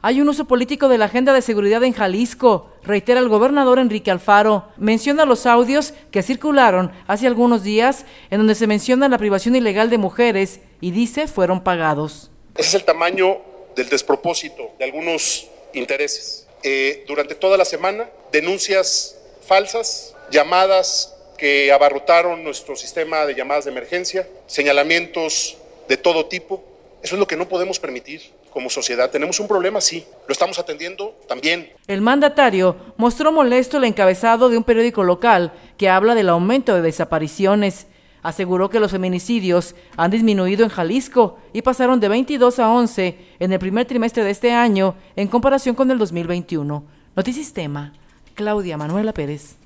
Hay un uso político de la agenda de seguridad en Jalisco, reitera el gobernador Enrique Alfaro. Menciona los audios que circularon hace algunos días en donde se menciona la privación ilegal de mujeres y dice fueron pagados. Ese es el tamaño del despropósito de algunos intereses. Durante toda la semana, denuncias falsas, llamadas que abarrotaron nuestro sistema de llamadas de emergencia, señalamientos de todo tipo. Eso es lo que no podemos permitir como sociedad. Tenemos un problema, sí, lo estamos atendiendo también. El mandatario mostró molesto el encabezado de un periódico local que habla del aumento de desapariciones. Aseguró que los feminicidios han disminuido en Jalisco y pasaron de 22 a 11 en el primer trimestre de este año en comparación con el 2021. Notisistema, Claudia Manuela Pérez.